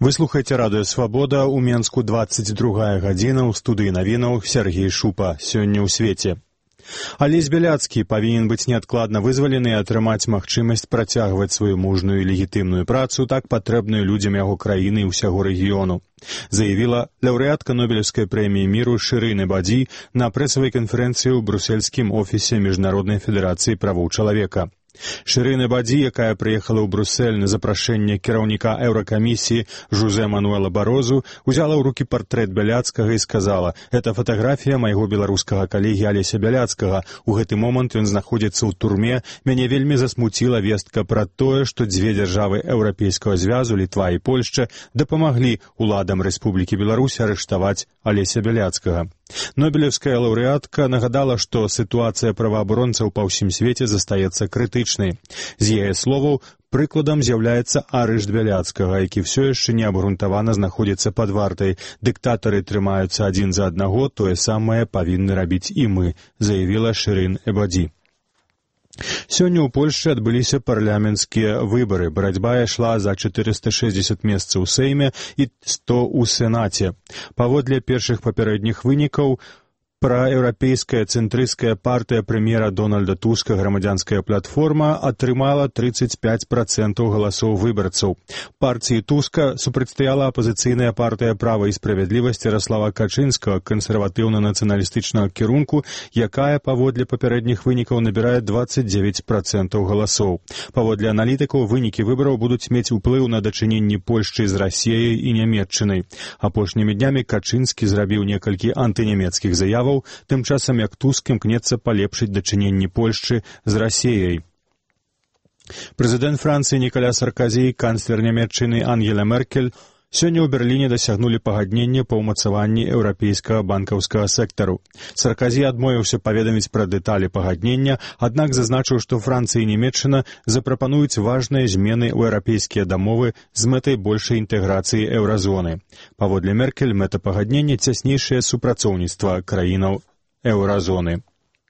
Вы слухаеце радыё «Свабода», у Менску 22 гадзіна, у студыі навінаў Сергей Шупа. Сёння ў свеце. Алесь Бяляцкі павінен быць неадкладна вызвалены і атрымаць магчымасць працягваць сваю мужную і легітымную працу, так патрэбную людзям яго краіны і ўсяго рэгіёну, заявіла лаўрэатка Нобелеўскай прэміі міру Шырын Эбаді на прэсавай канферэнцыі ў брусельскім офісе Міжнароднай федэрацыі правоў чалавека. Шырын Эбаді, якая прыехала ў Брусель на запрашэнне кіраўніка Еўракамісіі Жузе Мануэла Барозу, узяла ў рукі партрэт Бяляцкага і сказала: «Это фатаграфія майго беларускага калегі Алеся Бяляцкага. У гэты момант ён знаходзіцца ў турме. Мяне вельмі засмуціла вестка пра тое, што дзве дзяржавы Еўрапейскага звязу, Літва і Польшча, дапамаглі уладам Рэспублікі Беларусь арыштаваць Алеся Бяляцкага». Нобелевская лаўрэатка нагадала, што сітуацыя праваабаронцаў па ўсім свеце застаецца крытычнай. З яе словаў, прыкладам з'яўляецца арышт Бяляцкага, які ўсё яшчэ неабгрунтавана знаходзіцца пад вартай. «Дыктатары трымаюцца адзін за аднаго, тое самае павінны рабіць і мы», заявіла Шырын Эбаді. Сёння ў Польшчы адбыліся парламенцкія выбары. Барацьба ішла за 460 месцаў у Сейме і 100 у Сенаце. Паводле першых папярэдніх вынікаў, праеўрапейская цэнтрысцкая партыя прэм'ера Дональда Туска «Грамадзянская платформа» атрымала 35% галасоў выбарцаў. Партыі Туска супрацьстаяла апазіцыйная партыя «Права і справядлівасць» Яраслава Качынскага кансерватыўна-нацыяналістычнага кірунку, якая паводле папярэдніх вынікаў набірае 29% галасоў. Паводле аналітыкаў, вынікі выбараў будуць мець уплыў на дачыненні Польшчы з Расіяй і Нямецчынай. Апошнімі днямі Качынскі зрабіў некалькі антынямецкіх заяваў, тым часам як Туск імкнецца палепшыць дачыненні Польшчы з Расіяй. Прэзідэнт Францыі Нікаля Сарказі і канцлер Нямецчыны Ангела Меркель сёння ў Берліне дасягнулі пагаднення па ўмацаванні еўрапейскага банкаўскага сектару. Сарказі адмовіўся паведаміць пра дэталі пагаднення, аднак зазначыў, што Францыя і Нямецчына запрапануюць важныя змены ў еўрапейскія дамовы з мэтай большай інтэграцыі еўразоны. Паводле Меркель, мэта пагаднення цяснейшае супрацоўніцтва краінаў еўразоны.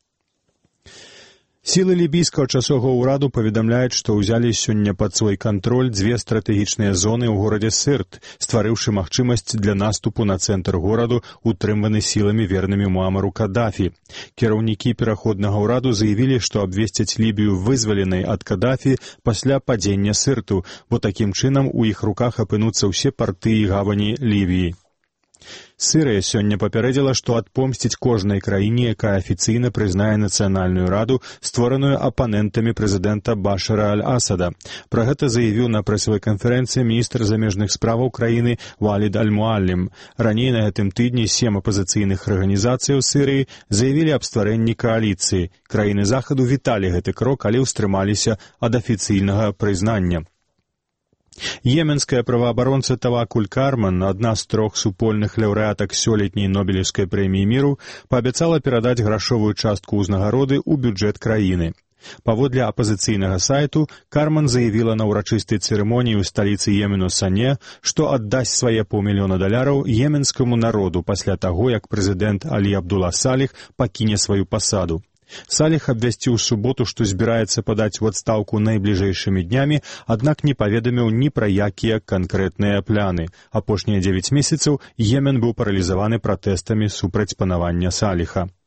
Сілы лібійскага часовага ўраду паведамляюць, што ўзялі сёння пад свой кантроль дзве стратэгічныя зоны ў горадзе Сырт, стварыўшы магчымасць для наступу на цэнтр гораду, утрыманы сіламі вернымі Муамару Кадафі. Кіраўнікі пераходнага ўраду заявілі, што абвесцяць Лібію вызваленай ад Кадафі пасля падзення Сырту, бо такім чынам у іх руках апынуцца ўсе парты і гавані Лівіі. Сырыя сёння папярэдзіла, што адпомсціць кожнай краіне, якая афіцыйна прызнае Нацыянальную раду, створаную апанентамі прэзідэнта Башара аль-Асада. Пра гэта заявіў на прэсавай канферэнцыі міністр замежных справаў краіны Валід аль-Муаллім. Раней на гэтым тыдні 7 апазіцыйных арганізацый у Сырыі заявілі аб стварэнні кааліцыі. Краіны захаду віталі гэты крок, але ўстрымаліся ад афіцыйнага прызнання. Йеменская праваабаронца Тавакуль Карман, адна з 3 супольных лаўрэатак сёлетняй Нобелеўскай прэміі міру, паабяцала перадаць грашовую частку ўзнагароды ў бюджэт краіны. Паводле апазіцыйнага сайту, Карман заявіла на ўрачыстай цырымоніі ў сталіцы Йемену Сане, што аддасць свае $500,000 йеменскаму народу пасля таго, як прэзідэнт Алі Абдула Саліх пакіне сваю пасаду. Саліх абвясціў суботу, што збіраецца падаць у адстаўку найбліжэйшымі днямі, аднак не паведаміў ні пра якія канкрэтныя пляны. Апошнія 9 месяцаў Йемен быў паралізаваны пратэстамі супраць панавання Саліха.